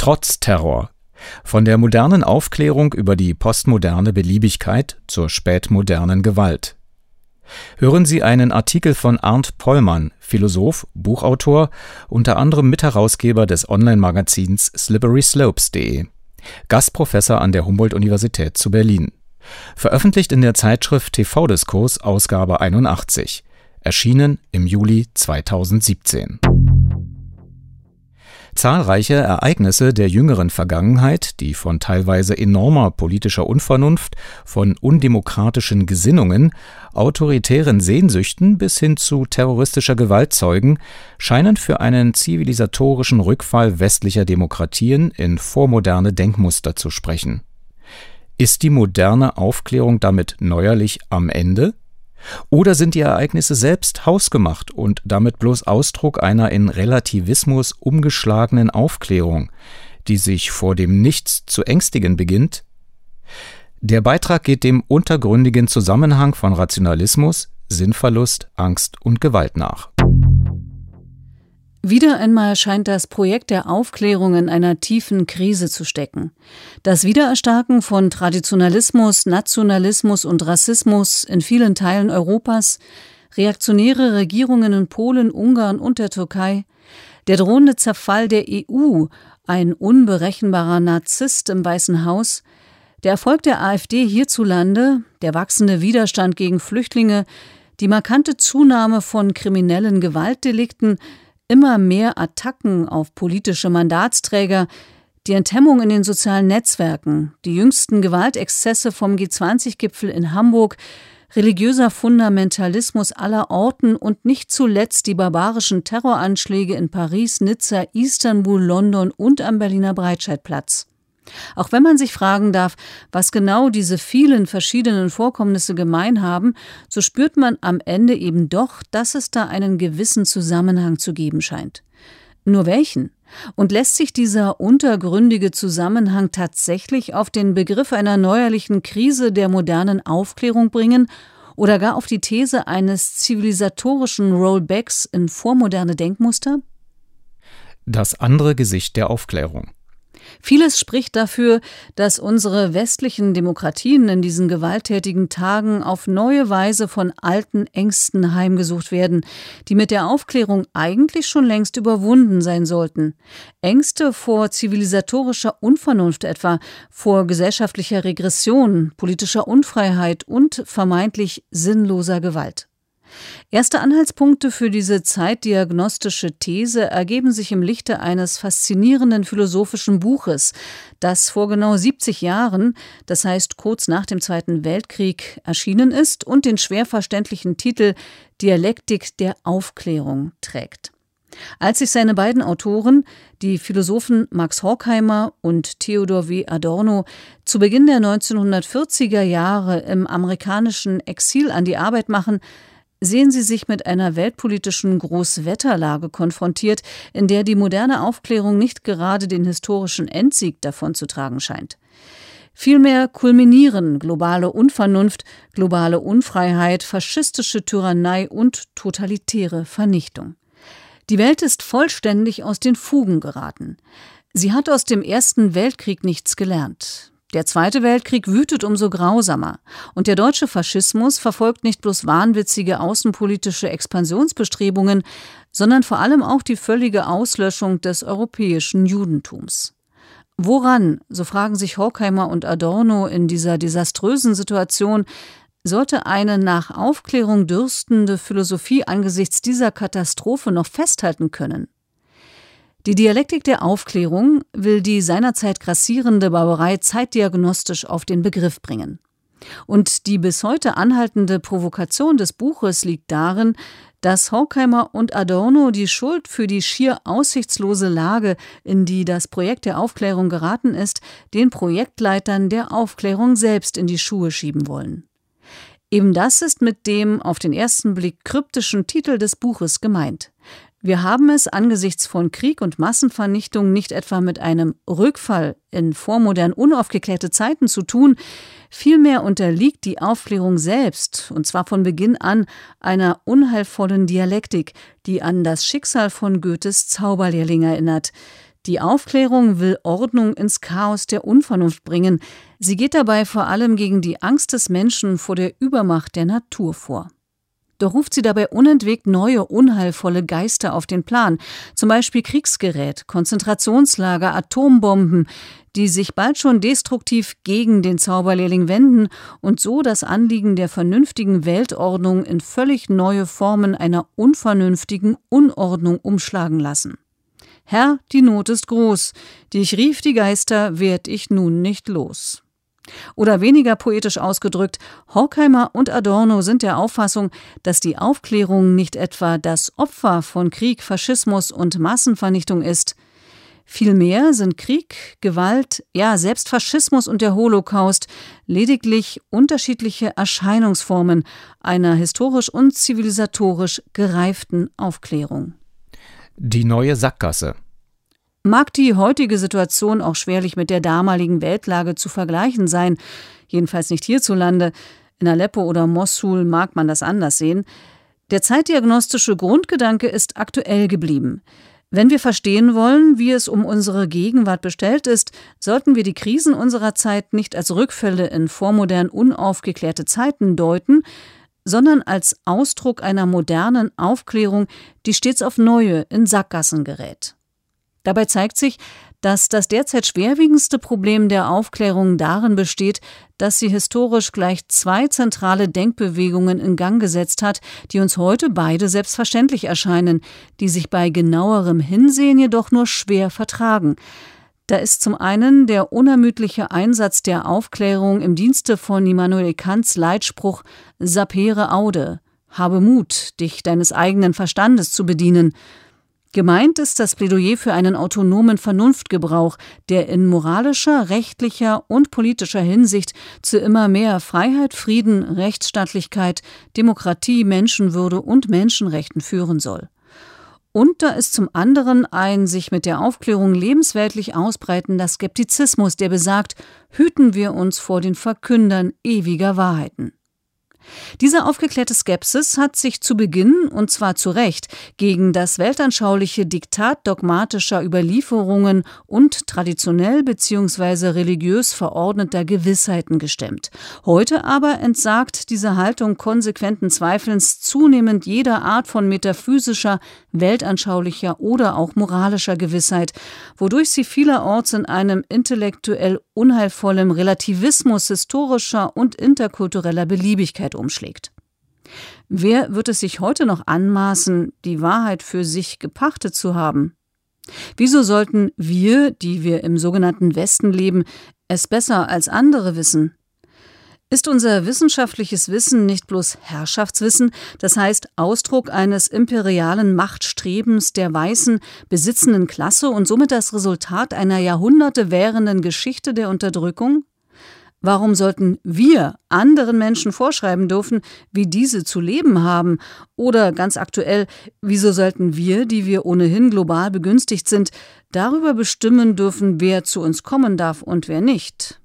Trotz Terror. Von der modernen Aufklärung über die postmoderne Beliebigkeit zur spätmodernen Gewalt. Hören Sie einen Artikel von Arndt Pollmann, Philosoph, Buchautor, unter anderem Mitherausgeber des Online-Magazins slipperyslopes.de, Gastprofessor an der Humboldt-Universität zu Berlin. Veröffentlicht in der Zeitschrift TV-Diskurs, Ausgabe 81. Erschienen im Juli 2017. Zahlreiche Ereignisse der jüngeren Vergangenheit, die von teilweise enormer politischer Unvernunft, von undemokratischen Gesinnungen, autoritären Sehnsüchten bis hin zu terroristischer Gewalt zeugen, scheinen für einen zivilisatorischen Rückfall westlicher Demokratien in vormoderne Denkmuster zu sprechen. Ist die moderne Aufklärung damit neuerlich am Ende? Oder sind die Ereignisse selbst hausgemacht und damit bloß Ausdruck einer in Relativismus umgeschlagenen Aufklärung, die sich vor dem Nichts zu ängstigen beginnt? Der Beitrag geht dem untergründigen Zusammenhang von Rationalismus, Sinnverlust, Angst und Gewalt nach. Wieder einmal scheint das Projekt der Aufklärung in einer tiefen Krise zu stecken. Das Wiedererstarken von Traditionalismus, Nationalismus und Rassismus in vielen Teilen Europas, reaktionäre Regierungen in Polen, Ungarn und der Türkei, der drohende Zerfall der EU, ein unberechenbarer Narzisst im Weißen Haus, der Erfolg der AfD hierzulande, der wachsende Widerstand gegen Flüchtlinge, die markante Zunahme von kriminellen Gewaltdelikten, immer mehr Attacken auf politische Mandatsträger, die Enthemmung in den sozialen Netzwerken, die jüngsten Gewaltexzesse vom G20-Gipfel in Hamburg, religiöser Fundamentalismus aller Orten und nicht zuletzt die barbarischen Terroranschläge in Paris, Nizza, Istanbul, London und am Berliner Breitscheidplatz. Auch wenn man sich fragen darf, was genau diese vielen verschiedenen Vorkommnisse gemein haben, so spürt man am Ende eben doch, dass es da einen gewissen Zusammenhang zu geben scheint. Nur welchen? Und lässt sich dieser untergründige Zusammenhang tatsächlich auf den Begriff einer neuerlichen Krise der modernen Aufklärung bringen oder gar auf die These eines zivilisatorischen Rollbacks in vormoderne Denkmuster? Das andere Gesicht der Aufklärung. Vieles spricht dafür, dass unsere westlichen Demokratien in diesen gewalttätigen Tagen auf neue Weise von alten Ängsten heimgesucht werden, die mit der Aufklärung eigentlich schon längst überwunden sein sollten. Ängste vor zivilisatorischer Unvernunft etwa, vor gesellschaftlicher Regression, politischer Unfreiheit und vermeintlich sinnloser Gewalt. Erste Anhaltspunkte für diese zeitdiagnostische These ergeben sich im Lichte eines faszinierenden philosophischen Buches, das vor genau 70 Jahren, das heißt kurz nach dem Zweiten Weltkrieg, erschienen ist und den schwer verständlichen Titel »Dialektik der Aufklärung« trägt. Als sich seine beiden Autoren, die Philosophen Max Horkheimer und Theodor W. Adorno, zu Beginn der 1940er Jahre im amerikanischen Exil an die Arbeit machen, sehen sie sich mit einer weltpolitischen Großwetterlage konfrontiert, in der die moderne Aufklärung nicht gerade den historischen Endsieg davonzutragen scheint. Vielmehr kulminieren globale Unvernunft, globale Unfreiheit, faschistische Tyrannei und totalitäre Vernichtung. Die Welt ist vollständig aus den Fugen geraten. Sie hat aus dem Ersten Weltkrieg nichts gelernt. Der Zweite Weltkrieg wütet umso grausamer. Und der deutsche Faschismus verfolgt nicht bloß wahnwitzige außenpolitische Expansionsbestrebungen, sondern vor allem auch die völlige Auslöschung des europäischen Judentums. Woran, so fragen sich Horkheimer und Adorno in dieser desaströsen Situation, sollte eine nach Aufklärung dürstende Philosophie angesichts dieser Katastrophe noch festhalten können? Die Dialektik der Aufklärung will die seinerzeit grassierende Barbarei zeitdiagnostisch auf den Begriff bringen. Und die bis heute anhaltende Provokation des Buches liegt darin, dass Horkheimer und Adorno die Schuld für die schier aussichtslose Lage, in die das Projekt der Aufklärung geraten ist, den Projektleitern der Aufklärung selbst in die Schuhe schieben wollen. Eben das ist mit dem auf den ersten Blick kryptischen Titel des Buches gemeint. Wir haben es angesichts von Krieg und Massenvernichtung nicht etwa mit einem Rückfall in vormodern unaufgeklärte Zeiten zu tun, vielmehr unterliegt die Aufklärung selbst, und zwar von Beginn an, einer unheilvollen Dialektik, die an das Schicksal von Goethes Zauberlehrling erinnert. Die Aufklärung will Ordnung ins Chaos der Unvernunft bringen. Sie geht dabei vor allem gegen die Angst des Menschen vor der Übermacht der Natur vor. Doch ruft sie dabei unentwegt neue, unheilvolle Geister auf den Plan, zum Beispiel Kriegsgerät, Konzentrationslager, Atombomben, die sich bald schon destruktiv gegen den Zauberlehrling wenden und so das Anliegen der vernünftigen Weltordnung in völlig neue Formen einer unvernünftigen Unordnung umschlagen lassen. Herr, die Not ist groß, die ich rief, die Geister, werd ich nun nicht los. Oder weniger poetisch ausgedrückt, Horkheimer und Adorno sind der Auffassung, dass die Aufklärung nicht etwa das Opfer von Krieg, Faschismus und Massenvernichtung ist. Vielmehr sind Krieg, Gewalt, ja selbst Faschismus und der Holocaust lediglich unterschiedliche Erscheinungsformen einer historisch und zivilisatorisch gereiften Aufklärung. Die neue Sackgasse. Mag die heutige Situation auch schwerlich mit der damaligen Weltlage zu vergleichen sein, jedenfalls nicht hierzulande. In Aleppo oder Mossul mag man das anders sehen. Der zeitdiagnostische Grundgedanke ist aktuell geblieben. Wenn wir verstehen wollen, wie es um unsere Gegenwart bestellt ist, sollten wir die Krisen unserer Zeit nicht als Rückfälle in vormodern unaufgeklärte Zeiten deuten, sondern als Ausdruck einer modernen Aufklärung, die stets auf neue, in Sackgassen gerät. Dabei zeigt sich, dass das derzeit schwerwiegendste Problem der Aufklärung darin besteht, dass sie historisch gleich zwei zentrale Denkbewegungen in Gang gesetzt hat, die uns heute beide selbstverständlich erscheinen, die sich bei genauerem Hinsehen jedoch nur schwer vertragen. Da ist zum einen der unermüdliche Einsatz der Aufklärung im Dienste von Immanuel Kants Leitspruch Sapere aude, habe Mut, dich deines eigenen Verstandes zu bedienen. Gemeint ist das Plädoyer für einen autonomen Vernunftgebrauch, der in moralischer, rechtlicher und politischer Hinsicht zu immer mehr Freiheit, Frieden, Rechtsstaatlichkeit, Demokratie, Menschenwürde und Menschenrechten führen soll. Und da ist zum anderen ein sich mit der Aufklärung lebensweltlich ausbreitender Skeptizismus, der besagt, hüten wir uns vor den Verkündern ewiger Wahrheiten. Diese aufgeklärte Skepsis hat sich zu Beginn, und zwar zu Recht, gegen das weltanschauliche Diktat dogmatischer Überlieferungen und traditionell bzw. religiös verordneter Gewissheiten gestemmt. Heute aber entsagt diese Haltung konsequenten Zweifelns zunehmend jeder Art von metaphysischer, weltanschaulicher oder auch moralischer Gewissheit, wodurch sie vielerorts in einem intellektuell unheilvollen Relativismus historischer und interkultureller Beliebigkeit umschlägt. Wer wird es sich heute noch anmaßen, die Wahrheit für sich gepachtet zu haben? Wieso sollten wir, die wir im sogenannten Westen leben, es besser als andere wissen? Ist unser wissenschaftliches Wissen nicht bloß Herrschaftswissen, das heißt Ausdruck eines imperialen Machtstrebens der weißen, besitzenden Klasse und somit das Resultat einer Jahrhunderte währenden Geschichte der Unterdrückung? Warum sollten wir anderen Menschen vorschreiben dürfen, wie diese zu leben haben? Oder ganz aktuell, wieso sollten wir, die wir ohnehin global begünstigt sind, darüber bestimmen dürfen, wer zu uns kommen darf und wer nicht?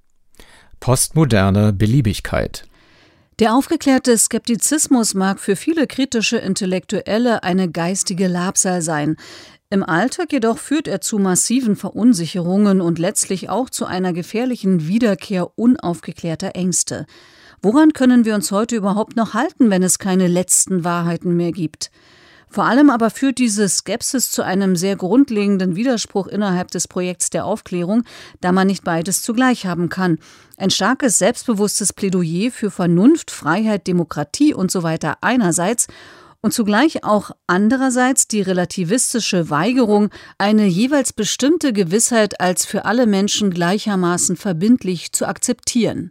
Postmoderne Beliebigkeit. Der aufgeklärte Skeptizismus mag für viele kritische Intellektuelle eine geistige Labsal sein. Im Alltag jedoch führt er zu massiven Verunsicherungen und letztlich auch zu einer gefährlichen Wiederkehr unaufgeklärter Ängste. Woran können wir uns heute überhaupt noch halten, wenn es keine letzten Wahrheiten mehr gibt? Vor allem aber führt diese Skepsis zu einem sehr grundlegenden Widerspruch innerhalb des Projekts der Aufklärung, da man nicht beides zugleich haben kann. Ein starkes, selbstbewusstes Plädoyer für Vernunft, Freiheit, Demokratie usw. einerseits und zugleich auch andererseits die relativistische Weigerung, eine jeweils bestimmte Gewissheit als für alle Menschen gleichermaßen verbindlich zu akzeptieren.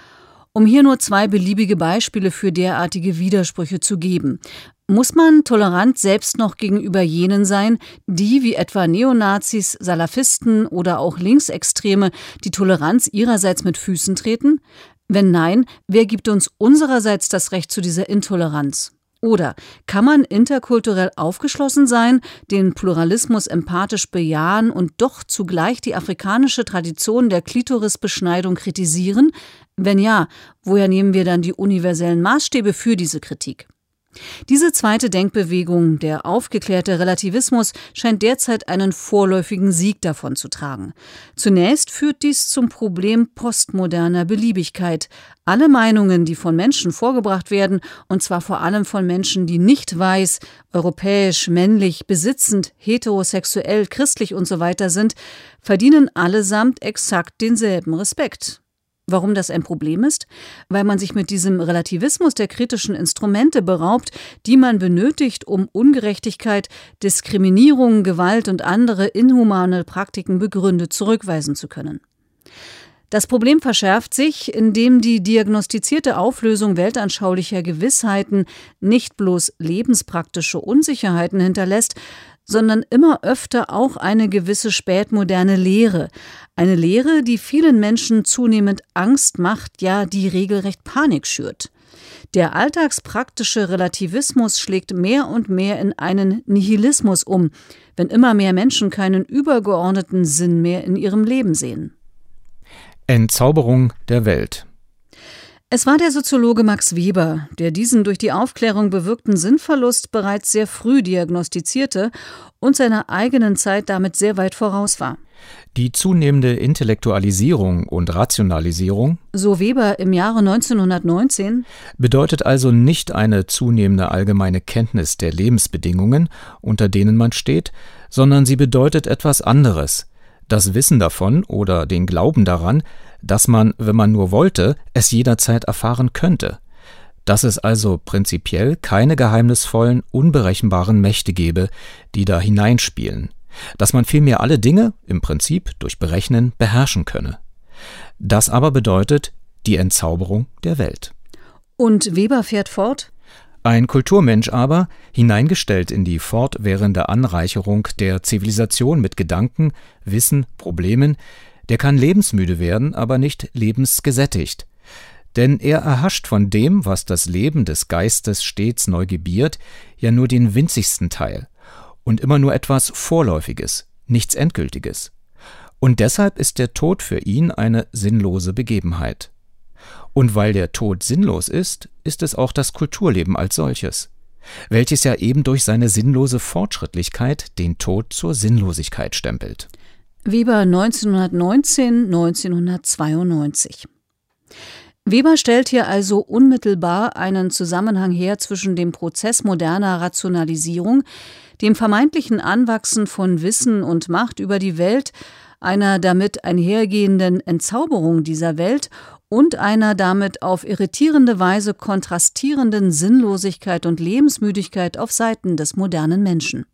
Um hier nur zwei beliebige Beispiele für derartige Widersprüche zu geben. Muss man tolerant selbst noch gegenüber jenen sein, die wie etwa Neonazis, Salafisten oder auch Linksextreme die Toleranz ihrerseits mit Füßen treten? Wenn nein, wer gibt uns unsererseits das Recht zu dieser Intoleranz? Oder kann man interkulturell aufgeschlossen sein, den Pluralismus empathisch bejahen und doch zugleich die afrikanische Tradition der Klitorisbeschneidung kritisieren? Wenn ja, woher nehmen wir dann die universellen Maßstäbe für diese Kritik? Diese zweite Denkbewegung, der aufgeklärte Relativismus, scheint derzeit einen vorläufigen Sieg davonzutragen. Zunächst führt dies zum Problem postmoderner Beliebigkeit. Alle Meinungen, die von Menschen vorgebracht werden, und zwar vor allem von Menschen, die nicht weiß, europäisch, männlich, besitzend, heterosexuell, christlich usw. sind, verdienen allesamt exakt denselben Respekt. Warum das ein Problem ist? Weil man sich mit diesem Relativismus der kritischen Instrumente beraubt, die man benötigt, um Ungerechtigkeit, Diskriminierung, Gewalt und andere inhumane Praktiken begründet zurückweisen zu können. Das Problem verschärft sich, indem die diagnostizierte Auflösung weltanschaulicher Gewissheiten nicht bloß lebenspraktische Unsicherheiten hinterlässt, sondern immer öfter auch eine gewisse spätmoderne Lehre. Eine Lehre, die vielen Menschen zunehmend Angst macht, ja, die regelrecht Panik schürt. Der alltagspraktische Relativismus schlägt mehr und mehr in einen Nihilismus um, wenn immer mehr Menschen keinen übergeordneten Sinn mehr in ihrem Leben sehen. Entzauberung der Welt. Es war der Soziologe Max Weber, der diesen durch die Aufklärung bewirkten Sinnverlust bereits sehr früh diagnostizierte und seiner eigenen Zeit damit sehr weit voraus war. Die zunehmende Intellektualisierung und Rationalisierung, so Weber im Jahre 1919, bedeutet also nicht eine zunehmende allgemeine Kenntnis der Lebensbedingungen, unter denen man steht, sondern sie bedeutet etwas anderes: das Wissen davon oder den Glauben daran, dass man, wenn man nur wollte, es jederzeit erfahren könnte. Dass es also prinzipiell keine geheimnisvollen, unberechenbaren Mächte gebe, die da hineinspielen. Dass man vielmehr alle Dinge, im Prinzip durch Berechnen, beherrschen könne. Das aber bedeutet die Entzauberung der Welt. Und Weber fährt fort: Ein Kulturmensch aber, hineingestellt in die fortwährende Anreicherung der Zivilisation mit Gedanken, Wissen, Problemen, der kann lebensmüde werden, aber nicht lebensgesättigt. Denn er erhascht von dem, was das Leben des Geistes stets neu gebiert, ja nur den winzigsten Teil und immer nur etwas Vorläufiges, nichts Endgültiges. Und deshalb ist der Tod für ihn eine sinnlose Begebenheit. Und weil der Tod sinnlos ist, ist es auch das Kulturleben als solches, welches ja eben durch seine sinnlose Fortschrittlichkeit den Tod zur Sinnlosigkeit stempelt. Weber 1919, 1992. Weber stellt hier also unmittelbar einen Zusammenhang her zwischen dem Prozess moderner Rationalisierung, dem vermeintlichen Anwachsen von Wissen und Macht über die Welt, einer damit einhergehenden Entzauberung dieser Welt und einer damit auf irritierende Weise kontrastierenden Sinnlosigkeit und Lebensmüdigkeit auf Seiten des modernen Menschen.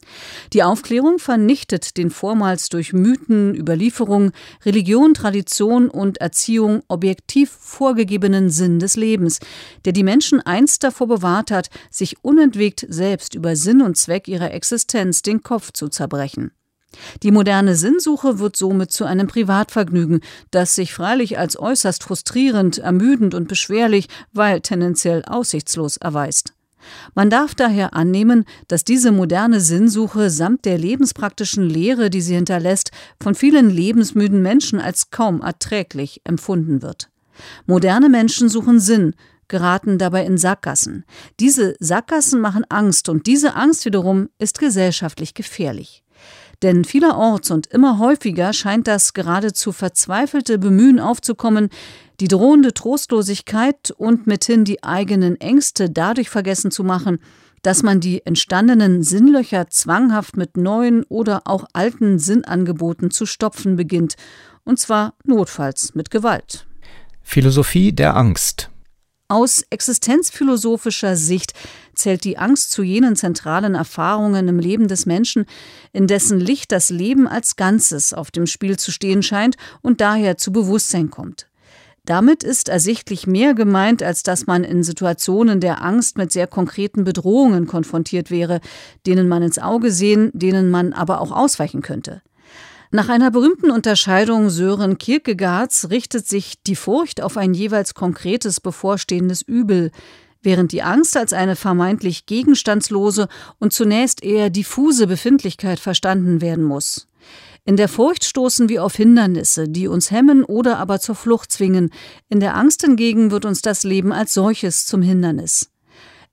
Die Aufklärung vernichtet den vormals durch Mythen, Überlieferung, Religion, Tradition und Erziehung objektiv vorgegebenen Sinn des Lebens, der die Menschen einst davor bewahrt hat, sich unentwegt selbst über Sinn und Zweck ihrer Existenz den Kopf zu zerbrechen. Die moderne Sinnsuche wird somit zu einem Privatvergnügen, das sich freilich als äußerst frustrierend, ermüdend und beschwerlich, weil tendenziell aussichtslos erweist. Man darf daher annehmen, dass diese moderne Sinnsuche samt der lebenspraktischen Lehre, die sie hinterlässt, von vielen lebensmüden Menschen als kaum erträglich empfunden wird. Moderne Menschen suchen Sinn, geraten dabei in Sackgassen. Diese Sackgassen machen Angst und diese Angst wiederum ist gesellschaftlich gefährlich. Denn vielerorts und immer häufiger scheint das geradezu verzweifelte Bemühen aufzukommen, die drohende Trostlosigkeit und mithin die eigenen Ängste dadurch vergessen zu machen, dass man die entstandenen Sinnlöcher zwanghaft mit neuen oder auch alten Sinnangeboten zu stopfen beginnt, und zwar notfalls mit Gewalt. Philosophie der Angst. Aus existenzphilosophischer Sicht zählt die Angst zu jenen zentralen Erfahrungen im Leben des Menschen, in dessen Licht das Leben als Ganzes auf dem Spiel zu stehen scheint und daher zu Bewusstsein kommt. Damit ist ersichtlich mehr gemeint, als dass man in Situationen der Angst mit sehr konkreten Bedrohungen konfrontiert wäre, denen man ins Auge sehen, denen man aber auch ausweichen könnte. Nach einer berühmten Unterscheidung Sören Kierkegaards richtet sich die Furcht auf ein jeweils konkretes bevorstehendes Übel, während die Angst als eine vermeintlich gegenstandslose und zunächst eher diffuse Befindlichkeit verstanden werden muss. In der Furcht stoßen wir auf Hindernisse, die uns hemmen oder aber zur Flucht zwingen. In der Angst hingegen wird uns das Leben als solches zum Hindernis.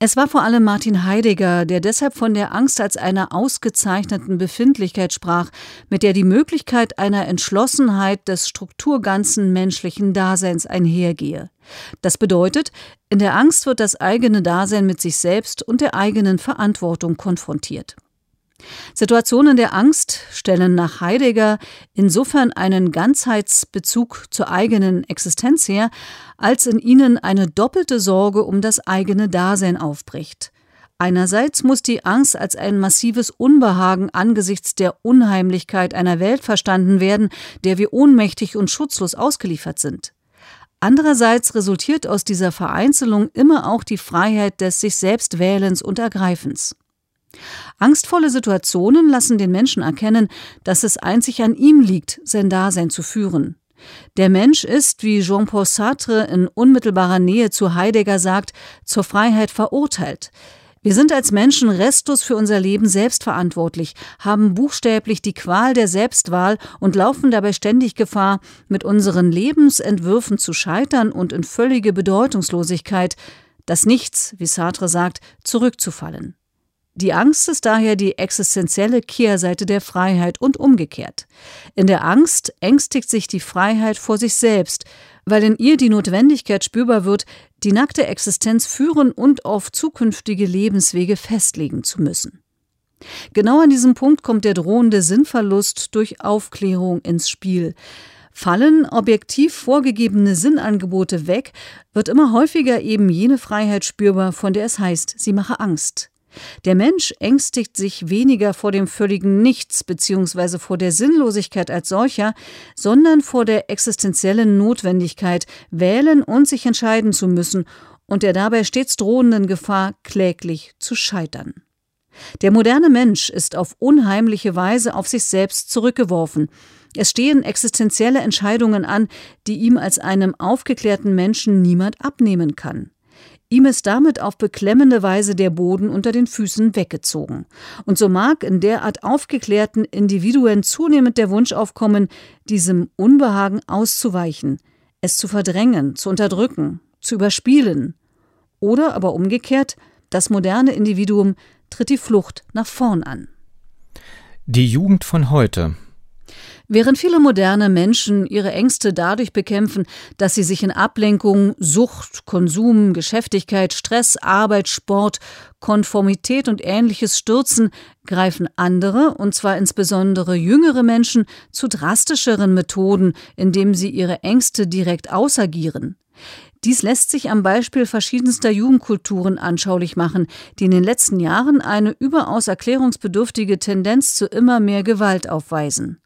Es war vor allem Martin Heidegger, der deshalb von der Angst als einer ausgezeichneten Befindlichkeit sprach, mit der die Möglichkeit einer Entschlossenheit des strukturganzen menschlichen Daseins einhergehe. Das bedeutet, in der Angst wird das eigene Dasein mit sich selbst und der eigenen Verantwortung konfrontiert. Situationen der Angst stellen nach Heidegger insofern einen Ganzheitsbezug zur eigenen Existenz her, als in ihnen eine doppelte Sorge um das eigene Dasein aufbricht. Einerseits muss die Angst als ein massives Unbehagen angesichts der Unheimlichkeit einer Welt verstanden werden, der wir ohnmächtig und schutzlos ausgeliefert sind. Andererseits resultiert aus dieser Vereinzelung immer auch die Freiheit des sich selbst Wählens und Ergreifens. Angstvolle Situationen lassen den Menschen erkennen, dass es einzig an ihm liegt, sein Dasein zu führen. Der Mensch ist, wie Jean-Paul Sartre in unmittelbarer Nähe zu Heidegger sagt, zur Freiheit verurteilt. Wir sind als Menschen restlos für unser Leben selbst verantwortlich, haben buchstäblich die Qual der Selbstwahl und laufen dabei ständig Gefahr, mit unseren Lebensentwürfen zu scheitern und in völlige Bedeutungslosigkeit, das Nichts, wie Sartre sagt, zurückzufallen. Die Angst ist daher die existenzielle Kehrseite der Freiheit und umgekehrt. In der Angst ängstigt sich die Freiheit vor sich selbst, weil in ihr die Notwendigkeit spürbar wird, die nackte Existenz führen und auf zukünftige Lebenswege festlegen zu müssen. Genau an diesem Punkt kommt der drohende Sinnverlust durch Aufklärung ins Spiel. Fallen objektiv vorgegebene Sinnangebote weg, wird immer häufiger eben jene Freiheit spürbar, von der es heißt, sie mache Angst. Der Mensch ängstigt sich weniger vor dem völligen Nichts bzw. vor der Sinnlosigkeit als solcher, sondern vor der existenziellen Notwendigkeit, wählen und sich entscheiden zu müssen und der dabei stets drohenden Gefahr, kläglich zu scheitern. Der moderne Mensch ist auf unheimliche Weise auf sich selbst zurückgeworfen. Es stehen existenzielle Entscheidungen an, die ihm als einem aufgeklärten Menschen niemand abnehmen kann. Ihm ist damit auf beklemmende Weise der Boden unter den Füßen weggezogen. Und so mag in derart aufgeklärten Individuen zunehmend der Wunsch aufkommen, diesem Unbehagen auszuweichen, es zu verdrängen, zu unterdrücken, zu überspielen. Oder aber umgekehrt, das moderne Individuum tritt die Flucht nach vorn an. Die Jugend von heute. Während viele moderne Menschen ihre Ängste dadurch bekämpfen, dass sie sich in Ablenkung, Sucht, Konsum, Geschäftigkeit, Stress, Arbeit, Sport, Konformität und Ähnliches stürzen, greifen andere, und zwar insbesondere jüngere Menschen, zu drastischeren Methoden, indem sie ihre Ängste direkt ausagieren. Dies lässt sich am Beispiel verschiedenster Jugendkulturen anschaulich machen, die in den letzten Jahren eine überaus erklärungsbedürftige Tendenz zu immer mehr Gewalt aufweisen.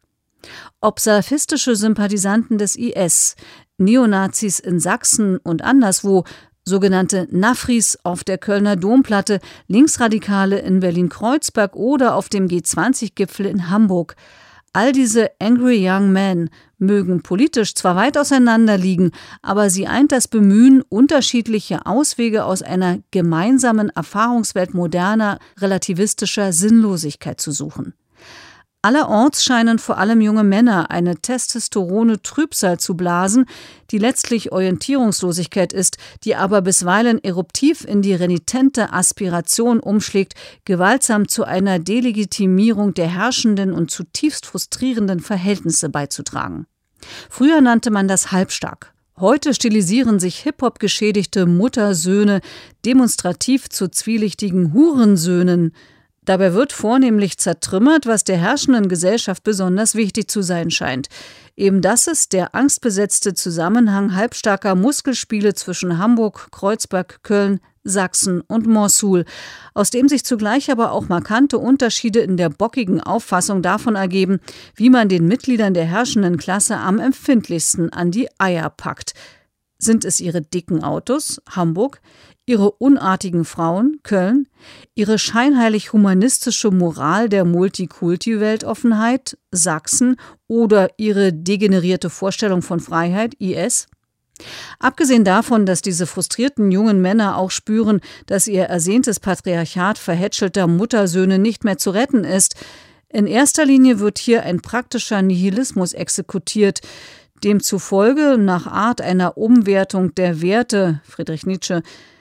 Ob salafistische Sympathisanten des IS, Neonazis in Sachsen und anderswo, sogenannte Nafris auf der Kölner Domplatte, Linksradikale in Berlin-Kreuzberg oder auf dem G20-Gipfel in Hamburg. All diese Angry Young Men mögen politisch zwar weit auseinander liegen, aber sie eint das Bemühen, unterschiedliche Auswege aus einer gemeinsamen Erfahrungswelt moderner, relativistischer Sinnlosigkeit zu suchen. Allerorts scheinen vor allem junge Männer eine Testosterone-Trübsal zu blasen, die letztlich Orientierungslosigkeit ist, die aber bisweilen eruptiv in die renitente Aspiration umschlägt, gewaltsam zu einer Delegitimierung der herrschenden und zutiefst frustrierenden Verhältnisse beizutragen. Früher nannte man das halbstark. Heute stilisieren sich Hip-Hop-geschädigte Muttersöhne demonstrativ zu zwielichtigen Hurensöhnen. Dabei wird vornehmlich zertrümmert, was der herrschenden Gesellschaft besonders wichtig zu sein scheint. Eben das ist der angstbesetzte Zusammenhang halbstarker Muskelspiele zwischen Hamburg, Kreuzberg, Köln, Sachsen und Mossul, aus dem sich zugleich aber auch markante Unterschiede in der bockigen Auffassung davon ergeben, wie man den Mitgliedern der herrschenden Klasse am empfindlichsten an die Eier packt. Sind es ihre dicken Autos, Hamburg, ihre unartigen Frauen, Köln, ihre scheinheilig humanistische Moral der Multikulti-Weltoffenheit, Sachsen, oder ihre degenerierte Vorstellung von Freiheit, IS? Abgesehen davon, dass diese frustrierten jungen Männer auch spüren, dass ihr ersehntes Patriarchat verhätschelter Muttersöhne nicht mehr zu retten ist, in erster Linie wird hier ein praktischer Nihilismus exekutiert, demzufolge nach Art einer Umwertung der Werte, Friedrich Nietzsche,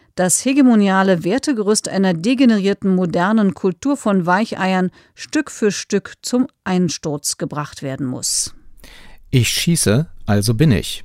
das hegemoniale Wertegerüst einer degenerierten modernen Kultur von Weicheiern Stück für Stück zum Einsturz gebracht werden muss. Ich schieße, also bin ich.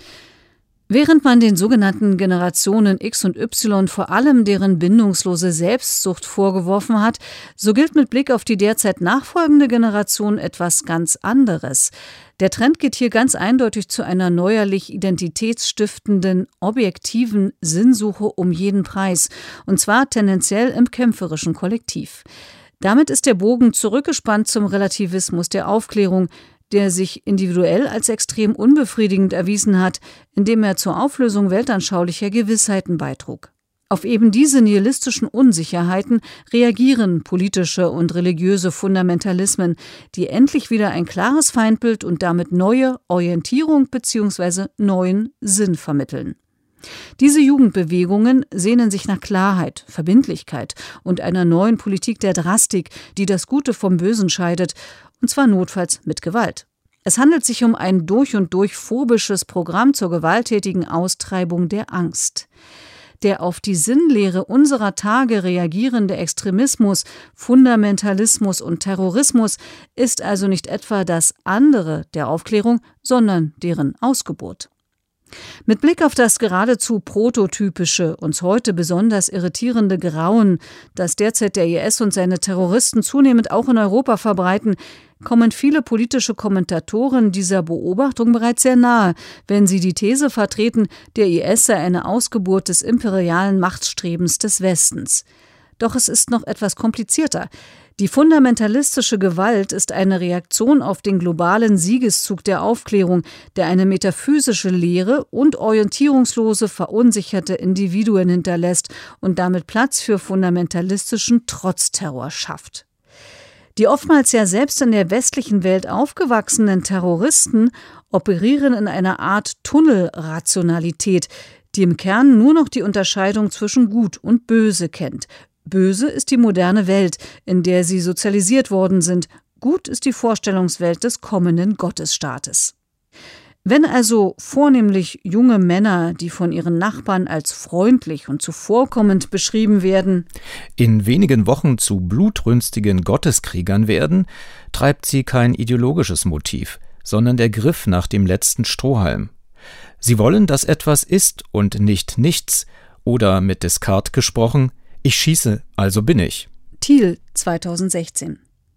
Während man den sogenannten Generationen X und Y vor allem deren bindungslose Selbstsucht vorgeworfen hat, so gilt mit Blick auf die derzeit nachfolgende Generation etwas ganz anderes. Der Trend geht hier ganz eindeutig zu einer neuerlich identitätsstiftenden, objektiven Sinnsuche um jeden Preis, und zwar tendenziell im kämpferischen Kollektiv. Damit ist der Bogen zurückgespannt zum Relativismus der Aufklärung, der sich individuell als extrem unbefriedigend erwiesen hat, indem er zur Auflösung weltanschaulicher Gewissheiten beitrug. Auf eben diese nihilistischen Unsicherheiten reagieren politische und religiöse Fundamentalismen, die endlich wieder ein klares Feindbild und damit neue Orientierung bzw. neuen Sinn vermitteln. Diese Jugendbewegungen sehnen sich nach Klarheit, Verbindlichkeit und einer neuen Politik der Drastik, die das Gute vom Bösen scheidet, und zwar notfalls mit Gewalt. Es handelt sich um ein durch und durch phobisches Programm zur gewalttätigen Austreibung der Angst. Der auf die Sinnlehre unserer Tage reagierende Extremismus, Fundamentalismus und Terrorismus ist also nicht etwa das andere der Aufklärung, sondern deren Ausgeburt. Mit Blick auf das geradezu prototypische, uns heute besonders irritierende Grauen, das derzeit der IS und seine Terroristen zunehmend auch in Europa verbreiten, kommen viele politische Kommentatoren dieser Beobachtung bereits sehr nahe, wenn sie die These vertreten, der IS sei eine Ausgeburt des imperialen Machtstrebens des Westens. Doch es ist noch etwas komplizierter. Die fundamentalistische Gewalt ist eine Reaktion auf den globalen Siegeszug der Aufklärung, der eine metaphysische Lehre und orientierungslose, verunsicherte Individuen hinterlässt und damit Platz für fundamentalistischen Trotzterror schafft. Die oftmals ja selbst in der westlichen Welt aufgewachsenen Terroristen operieren in einer Art Tunnelrationalität, die im Kern nur noch die Unterscheidung zwischen Gut und Böse kennt. Böse ist die moderne Welt, in der sie sozialisiert worden sind. Gut ist die Vorstellungswelt des kommenden Gottesstaates. Wenn also vornehmlich junge Männer, die von ihren Nachbarn als freundlich und zuvorkommend beschrieben werden, in wenigen Wochen zu blutrünstigen Gotteskriegern werden, treibt sie kein ideologisches Motiv, sondern der Griff nach dem letzten Strohhalm. Sie wollen, dass etwas ist und nicht nichts, oder mit Descartes gesprochen, ich schieße, also bin ich. Thiel, 2016.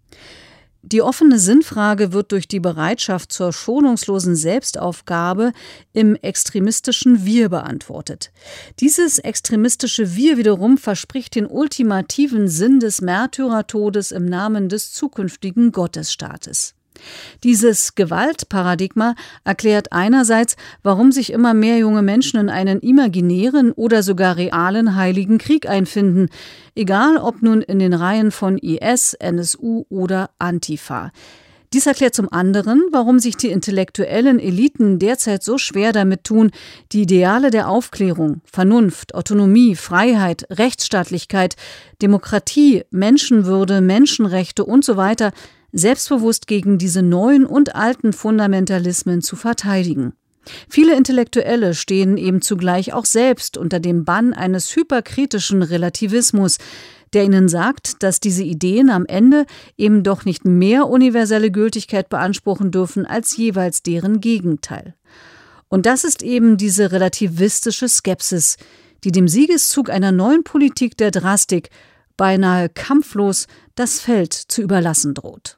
Die offene Sinnfrage wird durch die Bereitschaft zur schonungslosen Selbstaufgabe im extremistischen Wir beantwortet. Dieses extremistische Wir wiederum verspricht den ultimativen Sinn des Märtyrertodes im Namen des zukünftigen Gottesstaates. Dieses Gewaltparadigma erklärt einerseits, warum sich immer mehr junge Menschen in einen imaginären oder sogar realen heiligen Krieg einfinden, egal ob nun in den Reihen von IS, NSU oder Antifa. Dies erklärt zum anderen, warum sich die intellektuellen Eliten derzeit so schwer damit tun, die Ideale der Aufklärung, Vernunft, Autonomie, Freiheit, Rechtsstaatlichkeit, Demokratie, Menschenwürde, Menschenrechte usw. selbstbewusst gegen diese neuen und alten Fundamentalismen zu verteidigen. Viele Intellektuelle stehen eben zugleich auch selbst unter dem Bann eines hyperkritischen Relativismus, der ihnen sagt, dass diese Ideen am Ende eben doch nicht mehr universelle Gültigkeit beanspruchen dürfen als jeweils deren Gegenteil. Und das ist eben diese relativistische Skepsis, die dem Siegeszug einer neuen Politik der Drastik beinahe kampflos das Feld zu überlassen droht.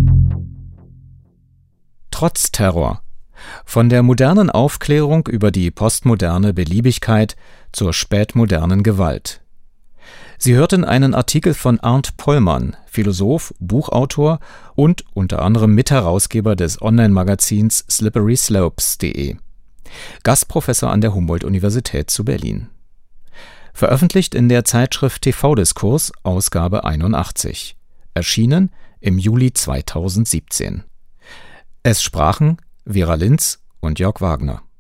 Trotzterror. Von der modernen Aufklärung über die postmoderne Beliebigkeit zur spätmodernen Gewalt. Sie hörten einen Artikel von Arndt Pollmann, Philosoph, Buchautor und unter anderem Mitherausgeber des Online-Magazins slipperyslopes.de. Gastprofessor an der Humboldt-Universität zu Berlin. Veröffentlicht in der Zeitschrift TV-Diskurs, Ausgabe 81. Erschienen im Juli 2017. Es sprachen Vera Linz und Jörg Wagner.